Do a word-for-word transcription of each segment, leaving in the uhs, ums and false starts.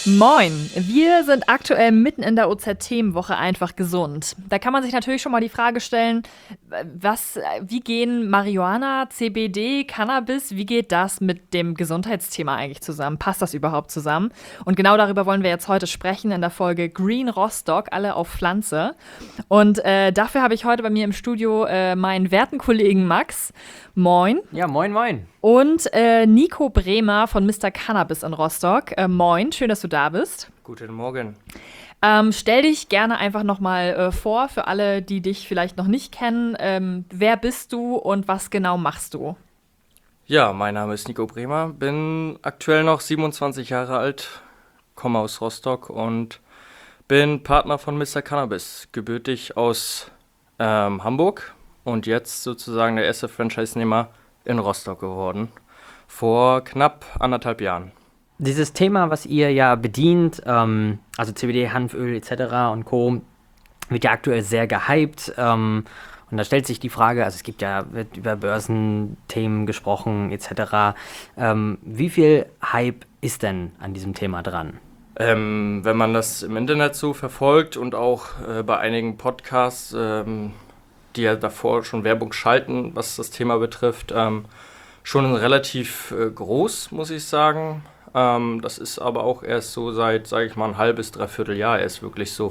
Moin, wir sind aktuell mitten in der O Z-Themenwoche einfach gesund. Da kann man sich natürlich schon mal die Frage stellen, was, wie gehen Marihuana, C B D, Cannabis, wie geht das mit dem Gesundheitsthema eigentlich zusammen? Passt das überhaupt zusammen? Und genau darüber wollen wir jetzt heute sprechen in der Folge Green Rostock, alle auf Pflanze. Und äh, dafür habe ich heute bei mir im Studio äh, meinen werten Kollegen Max. Moin. Ja, moin, moin. Und äh, Nico Bremer von Mister Cannabis in Rostock. Äh, moin, schön, dass du da bist. Guten Morgen. Ähm, stell dich gerne einfach nochmal äh, vor, für alle, die dich vielleicht noch nicht kennen. Ähm, wer bist du und was genau machst du? Ja, mein Name ist Nico Bremer, bin aktuell noch siebenundzwanzig Jahre alt, komme aus Rostock und bin Partner von Mister Cannabis, gebürtig aus ähm, Hamburg und jetzt sozusagen der erste Franchise-Nehmer in Rostock geworden, vor knapp anderthalb Jahren. Dieses Thema, was ihr ja bedient, ähm, also C B D, Hanföl et cetera und Co., wird ja aktuell sehr gehypt. Ähm, und da stellt sich die Frage, also es gibt ja, wird über Börsenthemen gesprochen et cetera. Ähm, wie viel Hype ist denn an diesem Thema dran? Ähm, wenn man das im Internet so verfolgt und auch äh, bei einigen Podcasts, ähm, die ja davor schon Werbung schalten, was das Thema betrifft, ähm, schon relativ äh, groß, muss ich sagen. Ähm, das ist aber auch erst so seit, sage ich mal, ein halbes, dreiviertel Jahr erst wirklich so,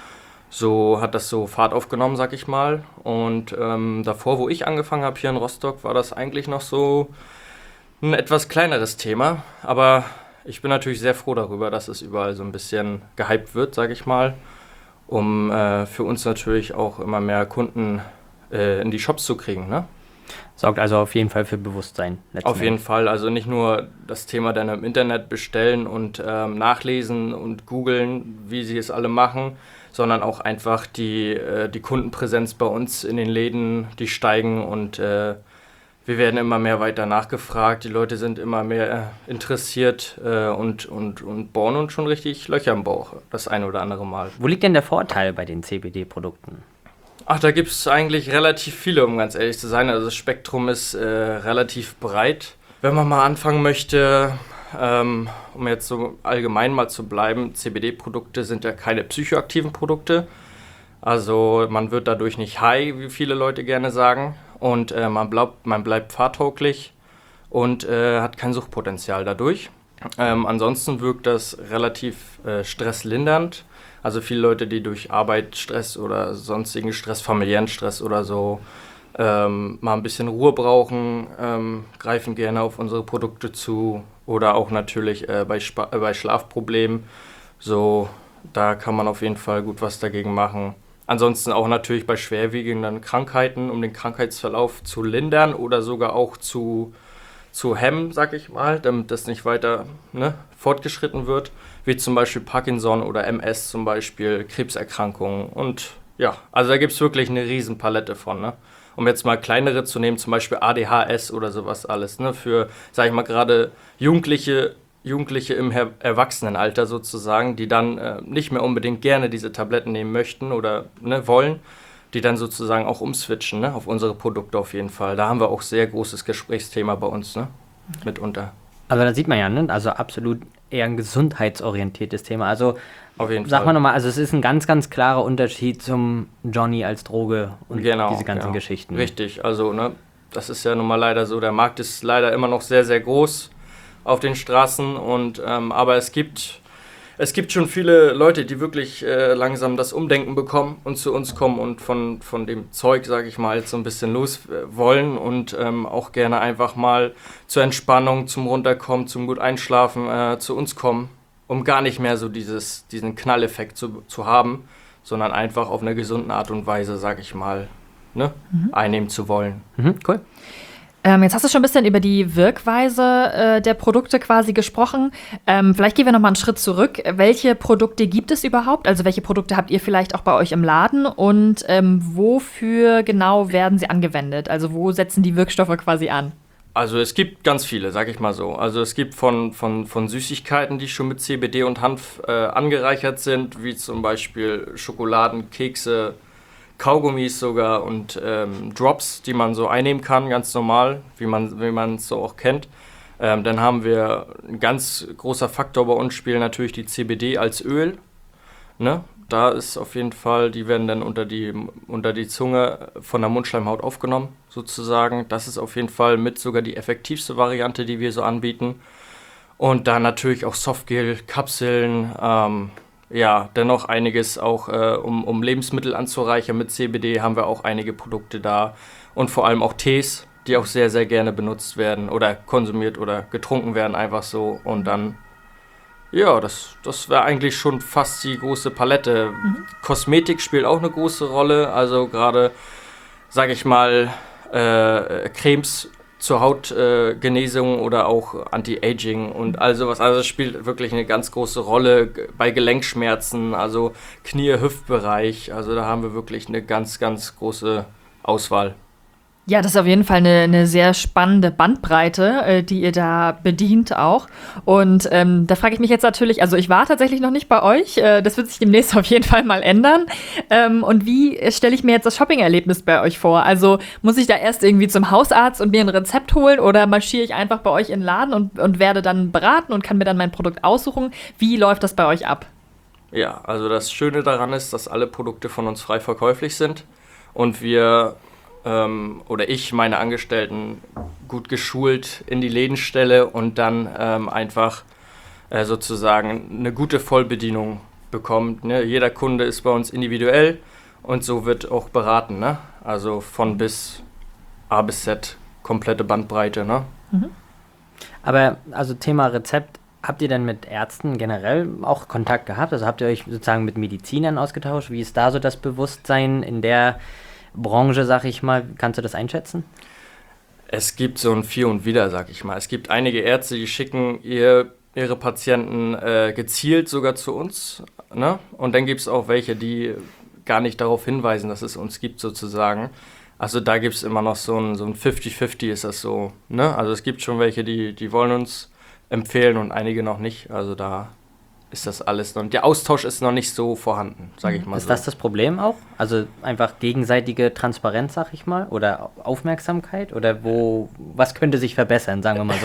so hat das so Fahrt aufgenommen, sag ich mal. Und ähm, davor, wo ich angefangen habe hier in Rostock, war das eigentlich noch so ein etwas kleineres Thema. Aber ich bin natürlich sehr froh darüber, dass es überall so ein bisschen gehypt wird, sag ich mal, um äh, für uns natürlich auch immer mehr Kunden äh, in die Shops zu kriegen, ne? Sorgt also auf jeden Fall für Bewusstsein. Auf jeden Fall, also nicht nur das Thema dann im Internet bestellen und ähm, nachlesen und googeln, wie sie es alle machen, sondern auch einfach die, äh, die Kundenpräsenz bei uns in den Läden, die steigen und äh, wir werden immer mehr weiter nachgefragt, die Leute sind immer mehr interessiert äh, und, und, und bohren uns schon richtig Löcher im Bauch, das ein oder andere Mal. Wo liegt denn der Vorteil bei den C B D-Produkten? Ach, da gibt es eigentlich relativ viele, um ganz ehrlich zu sein. Also das Spektrum ist äh, relativ breit. Wenn man mal anfangen möchte, ähm, um jetzt so allgemein mal zu bleiben, C B D-Produkte sind ja keine psychoaktiven Produkte. Also man wird dadurch nicht high, wie viele Leute gerne sagen. Und äh, man, bleibt, man bleibt fahrtauglich und äh, hat kein Suchtpotenzial dadurch. Ähm, ansonsten wirkt das relativ äh, stresslindernd. Also viele Leute, die durch Arbeitsstress oder sonstigen Stress, familiären Stress oder so ähm, mal ein bisschen Ruhe brauchen, ähm, greifen gerne auf unsere Produkte zu. Oder auch natürlich äh, bei, Spa- äh, bei Schlafproblemen. So, da kann man auf jeden Fall gut was dagegen machen. Ansonsten auch natürlich bei schwerwiegenden Krankheiten, um den Krankheitsverlauf zu lindern oder sogar auch zu, zu hemmen, sag ich mal, damit das nicht weiter ne, fortgeschritten wird, wie zum Beispiel Parkinson oder M S zum Beispiel, Krebserkrankungen und ja, also da gibt es wirklich eine riesen Palette von, ne? Um jetzt mal kleinere zu nehmen, zum Beispiel A D H S oder sowas alles, ne? Für, sag ich mal, gerade Jugendliche, Jugendliche im Her- Erwachsenenalter sozusagen, die dann äh, nicht mehr unbedingt gerne diese Tabletten nehmen möchten oder ne, wollen, die dann sozusagen auch umswitchen, ne, auf unsere Produkte auf jeden Fall. Da haben wir auch sehr großes Gesprächsthema bei uns, ne, mitunter. Also da sieht man ja, ne? Also absolut eher ein gesundheitsorientiertes Thema. Also Auf jeden sag Fall. mal nochmal, also es ist ein ganz, ganz klarer Unterschied zum Johnny als Droge und Genau, diese ganzen genau. Geschichten. Richtig, also ne, das ist ja nun mal leider so, der Markt ist leider immer noch sehr, sehr groß auf den Straßen und ähm, aber es gibt es gibt schon viele Leute, die wirklich äh, langsam das Umdenken bekommen und zu uns kommen und von, von dem Zeug, sage ich mal, jetzt so ein bisschen los äh, wollen und ähm, auch gerne einfach mal zur Entspannung, zum Runterkommen, zum gut Einschlafen äh, zu uns kommen, um gar nicht mehr so dieses, diesen Knalleffekt zu, zu haben, sondern einfach auf eine gesunde Art und Weise, sage ich mal, ne, mhm. einnehmen zu wollen. Mhm, cool. Ähm, jetzt hast du schon ein bisschen über die Wirkweise äh, der Produkte quasi gesprochen. Ähm, vielleicht gehen wir noch mal einen Schritt zurück. Welche Produkte gibt es überhaupt? Also welche Produkte habt ihr vielleicht auch bei euch im Laden? Und ähm, wofür genau werden sie angewendet? Also wo setzen die Wirkstoffe quasi an? Also es gibt ganz viele, sag ich mal so. Also es gibt von, von, von Süßigkeiten, die schon mit C B D und Hanf äh, angereichert sind, wie zum Beispiel Schokoladen, Kekse, Kaugummis sogar und ähm, Drops, die man so einnehmen kann, ganz normal, wie man wie man es so auch kennt. Ähm, dann haben wir ein ganz großer Faktor bei uns spielen natürlich die C B D als Öl. Ne? Da ist auf jeden Fall, die werden dann unter die, unter die Zunge von der Mundschleimhaut aufgenommen, sozusagen. Das ist auf jeden Fall mit sogar die effektivste Variante, die wir so anbieten. Und dann natürlich auch Softgel, Kapseln, ähm, ja, dennoch einiges auch, äh, um, um Lebensmittel anzureichern mit C B D, haben wir auch einige Produkte da. Und vor allem auch Tees, die auch sehr, sehr gerne benutzt werden oder konsumiert oder getrunken werden, einfach so. Und dann, ja, das, das wäre eigentlich schon fast die große Palette. Mhm. Kosmetik spielt auch eine große Rolle, also gerade, sage ich mal, äh, Cremes zur Hautgenesung äh, oder auch Anti-Aging und all sowas. Also es spielt wirklich eine ganz große Rolle bei Gelenkschmerzen, also Knie-Hüftbereich. Also da haben wir wirklich eine ganz, ganz große Auswahl. Ja, das ist auf jeden Fall eine, eine sehr spannende Bandbreite, äh, die ihr da bedient auch. Und ähm, da frage ich mich jetzt natürlich, also ich war tatsächlich noch nicht bei euch, äh, das wird sich demnächst auf jeden Fall mal ändern. Ähm, und wie stelle ich mir jetzt das Shopping-Erlebnis bei euch vor? Also muss ich da erst irgendwie zum Hausarzt und mir ein Rezept holen oder marschiere ich einfach bei euch in den Laden und, und werde dann beraten und kann mir dann mein Produkt aussuchen? Wie läuft das bei euch ab? Ja, also das Schöne daran ist, dass alle Produkte von uns frei verkäuflich sind und wir Ähm, oder ich meine Angestellten gut geschult in die Läden stelle und dann ähm, einfach äh, sozusagen eine gute Vollbedienung bekommt. Ne? Jeder Kunde ist bei uns individuell und so wird auch beraten. Ne? Also von bis A bis Z, komplette Bandbreite. Ne? Mhm. Aber also Thema Rezept, habt ihr denn mit Ärzten generell auch Kontakt gehabt? Also habt ihr euch sozusagen mit Medizinern ausgetauscht? Wie ist da so das Bewusstsein in der Branche, sag ich mal, kannst du das einschätzen? Es gibt so ein Für und Wider, sag ich mal. Es gibt einige Ärzte, die schicken ihr, ihre Patienten äh, gezielt sogar zu uns. Ne? Und dann gibt es auch welche, die gar nicht darauf hinweisen, dass es uns gibt, sozusagen. Also da gibt es immer noch so ein, so ein fünfzig fünfzig ist das so. Ne? Also es gibt schon welche, die, die wollen uns empfehlen und einige noch nicht. Also da ist das alles noch, der Austausch ist noch nicht so vorhanden, sage ich mal ist so. Ist das das Problem auch? Also einfach gegenseitige Transparenz, sag ich mal, oder Aufmerksamkeit? Oder wo, was könnte sich verbessern, sagen wir mal so?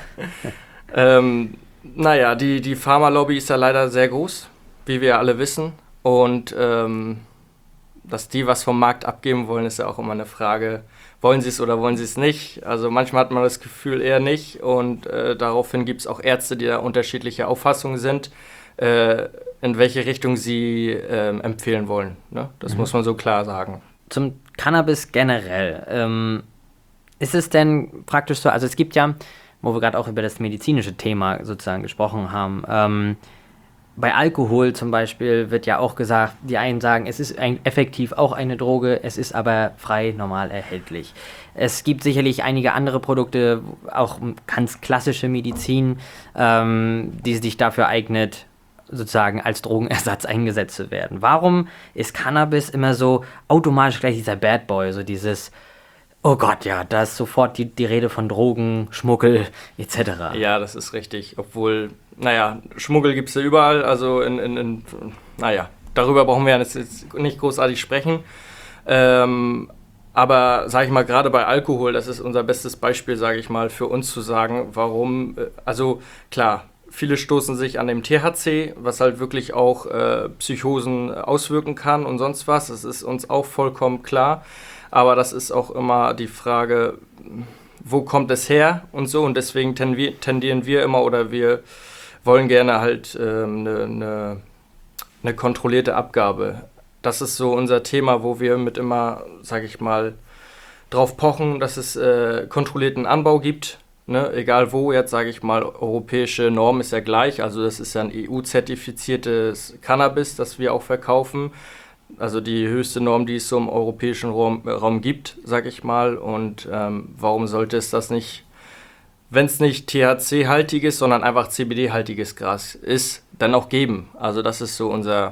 ähm, naja, die, die Pharma-Lobby ist ja leider sehr groß, wie wir ja alle wissen. Und ähm, dass die was vom Markt abgeben wollen, ist ja auch immer eine Frage, wollen sie es oder wollen sie es nicht? Also manchmal hat man das Gefühl eher nicht und äh, daraufhin gibt es auch Ärzte, die da unterschiedliche Auffassungen sind, äh, in welche Richtung sie äh, empfehlen wollen. Ne? Das mhm. muss man so klar sagen. Zum Cannabis generell, ähm, ist es denn praktisch so, also es gibt ja, wo wir gerade auch über das medizinische Thema sozusagen gesprochen haben, ähm, bei Alkohol zum Beispiel wird ja auch gesagt, die einen sagen, es ist ein, effektiv auch eine Droge, es ist aber frei normal erhältlich. Es gibt sicherlich einige andere Produkte, auch ganz klassische Medizin, ähm, die sich dafür eignet, sozusagen als Drogenersatz eingesetzt zu werden. Warum ist Cannabis immer so automatisch gleich dieser Bad Boy, so dieses, oh Gott, ja, da ist sofort die, die Rede von Drogen, Schmuggel et cetera. Ja, das ist richtig, obwohl... Naja, Schmuggel gibt es ja überall, also in, in, in, naja, darüber brauchen wir ja jetzt nicht großartig sprechen. Ähm, aber, sage ich mal, gerade bei Alkohol, das ist unser bestes Beispiel, sage ich mal, für uns zu sagen, warum, also klar, viele stoßen sich an dem T H C, was halt wirklich auch äh, Psychosen auswirken kann und sonst was, das ist uns auch vollkommen klar, aber das ist auch immer die Frage, wo kommt es her und so und deswegen tendieren wir immer oder wir wollen gerne halt eine ähm, ne, ne, ne kontrollierte Abgabe. Das ist so unser Thema, wo wir mit immer, sage ich mal, drauf pochen, dass es äh, kontrollierten Anbau gibt. Ne? Egal wo, jetzt sage ich mal, europäische Norm ist ja gleich. Also das ist ja ein E U-zertifiziertes Cannabis, das wir auch verkaufen. Also die höchste Norm, die es so im europäischen Raum, Raum gibt, sage ich mal. Und ähm, warum sollte es das nicht, wenn es nicht T H C-haltiges, sondern einfach C B D-haltiges Gras ist, dann auch geben. Also das ist so unser,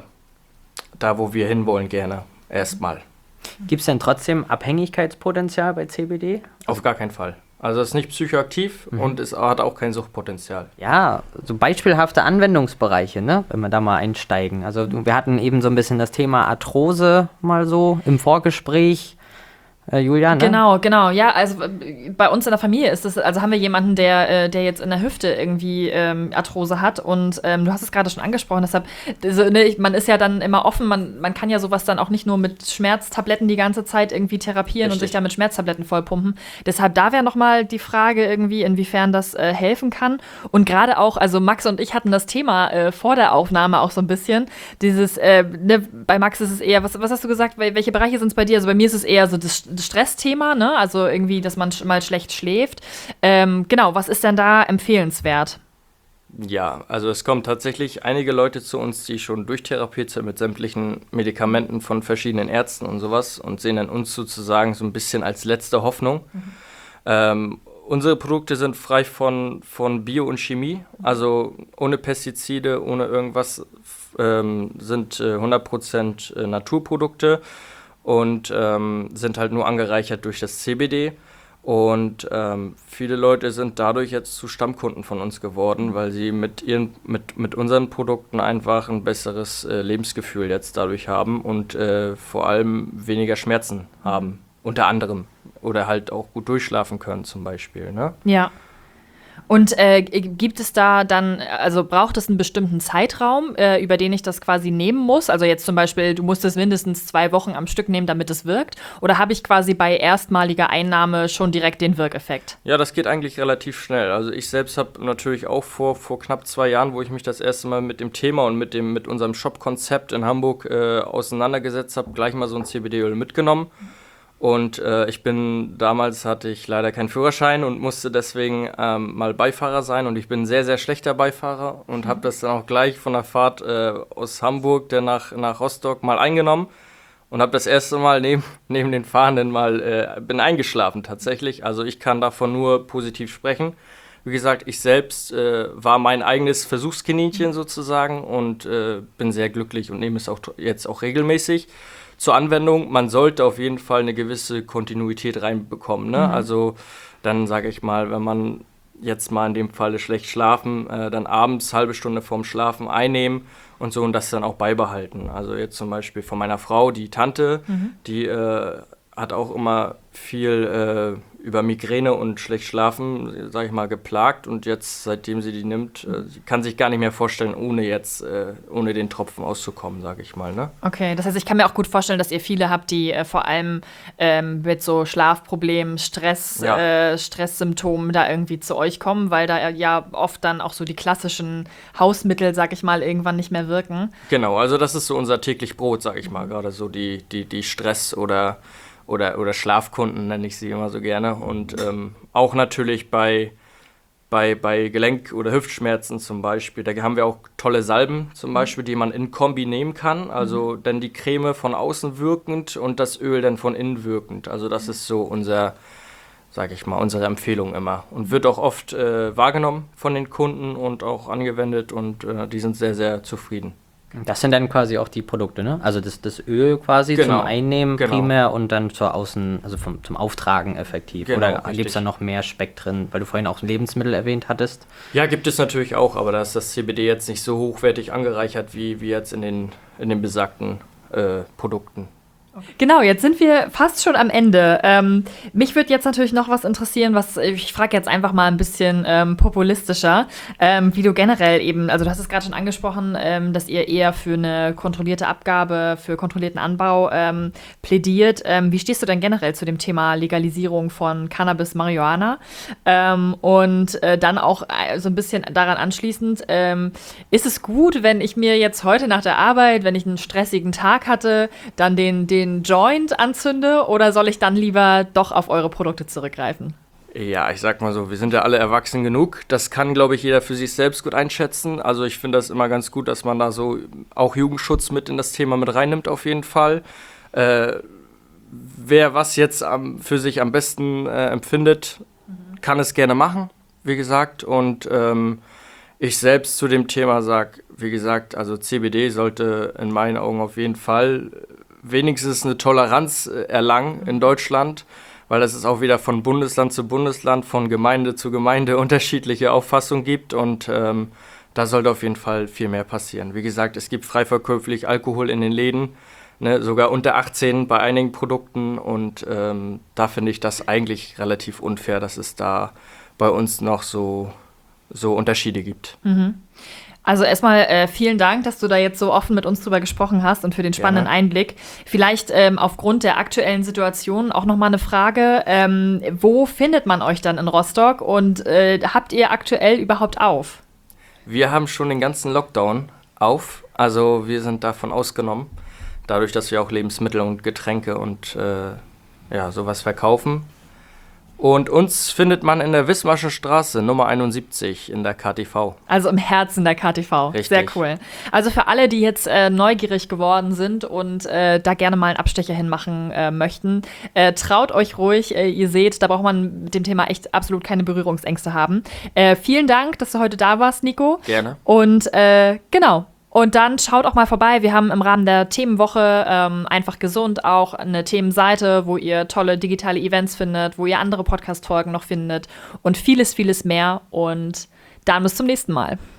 da wo wir hinwollen gerne, erstmal. Gibt es denn trotzdem Abhängigkeitspotenzial bei C B D? Auf gar keinen Fall. Also es ist nicht psychoaktiv mhm. und es hat auch kein Suchtpotenzial. Ja, so beispielhafte Anwendungsbereiche, ne? Wenn wir da mal einsteigen. Also wir hatten eben so ein bisschen das Thema Arthrose mal so im Vorgespräch. Äh, Julia, ne? Genau, genau. Ja, also äh, bei uns in der Familie ist das, also haben wir jemanden, der, äh, der jetzt in der Hüfte irgendwie ähm, Arthrose hat und ähm, du hast es gerade schon angesprochen, deshalb, also, ne, ich, man ist ja dann immer offen, man, man kann ja sowas dann auch nicht nur mit Schmerztabletten die ganze Zeit irgendwie therapieren Richtig. und sich dann mit Schmerztabletten vollpumpen. Deshalb da wäre nochmal die Frage irgendwie, inwiefern das äh, helfen kann. Und gerade auch, also Max und ich hatten das Thema äh, vor der Aufnahme auch so ein bisschen, dieses, äh, ne, bei Max ist es eher, was, was hast du gesagt, welche Bereiche sind es bei dir? Also bei mir ist es eher so das das Stressthema, ne? Also irgendwie, dass man sch- mal schlecht schläft. Ähm, genau, was ist denn da empfehlenswert? Ja, also es kommen tatsächlich einige Leute zu uns, die schon durchtherapiert sind mit sämtlichen Medikamenten von verschiedenen Ärzten und sowas und sehen dann uns sozusagen so ein bisschen als letzte Hoffnung. Ähm, unsere Produkte sind frei von, von Bio und Chemie, also ohne Pestizide, ohne irgendwas, f- ähm, sind äh, hundert Prozent äh, Naturprodukte und ähm, sind halt nur angereichert durch das C B D. Und ähm, viele Leute sind dadurch jetzt zu Stammkunden von uns geworden, weil sie mit ihren, mit, mit unseren Produkten einfach ein besseres äh, Lebensgefühl jetzt dadurch haben und äh, vor allem weniger Schmerzen haben, unter anderem. Oder halt auch gut durchschlafen können zum Beispiel, ne? Ja. Und äh, gibt es da dann, also braucht es einen bestimmten Zeitraum, äh, über den ich das quasi nehmen muss? Also jetzt zum Beispiel, du musst es mindestens zwei Wochen am Stück nehmen, damit es wirkt? Oder habe ich quasi bei erstmaliger Einnahme schon direkt den Wirkeffekt? Ja, das geht eigentlich relativ schnell. Also ich selbst habe natürlich auch vor, vor knapp zwei Jahren, wo ich mich das erste Mal mit dem Thema und mit, dem, mit unserem Shop-Konzept in Hamburg äh, auseinandergesetzt habe, gleich mal so ein C B D-Öl mitgenommen. Und äh, ich bin, damals hatte ich leider keinen Führerschein und musste deswegen ähm, mal Beifahrer sein. Und ich bin ein sehr, sehr schlechter Beifahrer und habe das dann auch gleich von der Fahrt äh, aus Hamburg dann nach, nach Rostock mal eingenommen. Und habe das erste Mal neben, neben den Fahrenden mal, äh, bin eingeschlafen tatsächlich. Also ich kann davon nur positiv sprechen. Wie gesagt, ich selbst äh, war mein eigenes Versuchskaninchen sozusagen und äh, bin sehr glücklich und nehme es auch to- jetzt auch regelmäßig zur Anwendung. Man sollte auf jeden Fall eine gewisse Kontinuität reinbekommen, ne? Also dann sage ich mal, wenn man jetzt mal in dem Falle schlecht schlafen, äh, dann abends halbe Stunde vorm Schlafen einnehmen und so und das dann auch beibehalten. Also jetzt zum Beispiel von meiner Frau, die Tante, die äh, hat auch immer viel äh, über Migräne und schlecht schlafen, sage ich mal, geplagt und jetzt, seitdem sie die nimmt, äh, sie kann sich gar nicht mehr vorstellen, ohne jetzt, äh, ohne den Tropfen auszukommen, sage ich mal, ne? Okay, das heißt, ich kann mir auch gut vorstellen, dass ihr viele habt, die äh, vor allem ähm, mit so Schlafproblemen, Stress, Ja. äh, Stresssymptomen da irgendwie zu euch kommen, weil da ja oft dann auch so die klassischen Hausmittel, sag ich mal, irgendwann nicht mehr wirken. Genau, also das ist so unser täglich Brot, sag ich mal, gerade so die, die, die Stress- oder, oder, oder Schlafkunden nenne ich sie immer so gerne. Und ähm, auch natürlich bei, bei, bei Gelenk- oder Hüftschmerzen zum Beispiel, da haben wir auch tolle Salben zum Beispiel, die man in Kombi nehmen kann. Also dann die Creme von außen wirkend und das Öl dann von innen wirkend. Also das ist so unser, sag ich mal, unsere Empfehlung immer. Und wird auch oft äh, wahrgenommen von den Kunden und auch angewendet und äh, die sind sehr, sehr zufrieden. Das sind dann quasi auch die Produkte, ne? Also das, das Öl quasi Genau, zum Einnehmen genau. primär und dann zur Außen, also vom, zum Auftragen effektiv. Genau, Oder richtig. gibt es da noch mehr Spektren, weil du vorhin auch Lebensmittel erwähnt hattest? Ja, gibt es natürlich auch, aber da ist das C B D jetzt nicht so hochwertig angereichert wie, wie jetzt in den, in den besagten äh, Produkten. Genau, jetzt sind wir fast schon am Ende. Ähm, mich würde jetzt natürlich noch was interessieren, was ich frage jetzt einfach mal ein bisschen ähm, populistischer, ähm, wie du generell eben, also du hast es gerade schon angesprochen, ähm, dass ihr eher für eine kontrollierte Abgabe, für kontrollierten Anbau ähm, plädiert. Ähm, wie stehst du denn generell zu dem Thema Legalisierung von Cannabis, Marihuana? Ähm, und äh, dann auch äh, so ein bisschen daran anschließend, ähm, ist es gut, wenn ich mir jetzt heute nach der Arbeit, wenn ich einen stressigen Tag hatte, dann den, den Joint anzünde oder soll ich dann lieber doch auf eure Produkte zurückgreifen? Ja, ich sag mal so, wir sind ja alle erwachsen genug. Das kann, glaube ich, jeder für sich selbst gut einschätzen. Also ich finde das immer ganz gut, dass man da so auch Jugendschutz mit in das Thema mit reinnimmt auf jeden Fall. Äh, wer was jetzt am, für sich am besten äh, empfindet, kann es gerne machen, wie gesagt. Und ähm, ich selbst zu dem Thema sage, wie gesagt, also C B D sollte in meinen Augen auf jeden Fall wenigstens eine Toleranz äh, erlangen in Deutschland, weil es ist auch wieder von Bundesland zu Bundesland, von Gemeinde zu Gemeinde unterschiedliche Auffassungen gibt und ähm, da sollte auf jeden Fall viel mehr passieren. Wie gesagt, es gibt frei verkäuflich Alkohol in den Läden. Ne, sogar unter achtzehn bei einigen Produkten und ähm, da finde ich das eigentlich relativ unfair, dass es da bei uns noch so, so Unterschiede gibt. Mhm. Also erstmal äh, vielen Dank, dass du da jetzt so offen mit uns drüber gesprochen hast und für den spannenden Gerne. Einblick. Vielleicht ähm, aufgrund der aktuellen Situation auch nochmal eine Frage. Ähm, wo findet man euch dann in Rostock und äh, habt ihr aktuell überhaupt auf? Wir haben schon den ganzen Lockdown auf, also wir sind davon ausgenommen, dadurch, dass wir auch Lebensmittel und Getränke und äh, ja, sowas verkaufen. Und uns findet man in der Wismarsche Straße, Nummer einundsiebzig in der K T V. Also im Herzen der K T V. Richtig. Sehr cool. Also für alle, die jetzt äh, neugierig geworden sind und äh, da gerne mal einen Abstecher hinmachen äh, möchten, äh, traut euch ruhig. Äh, ihr seht, da braucht man mit dem Thema echt absolut keine Berührungsängste haben. Äh, vielen Dank, dass du heute da warst, Nico. Gerne. Und äh, genau. Und dann schaut auch mal vorbei. Wir haben im Rahmen der Themenwoche ähm, einfach gesund auch eine Themenseite, wo ihr tolle digitale Events findet, wo ihr andere Podcast-Folgen noch findet und vieles, vieles mehr. Und dann bis zum nächsten Mal.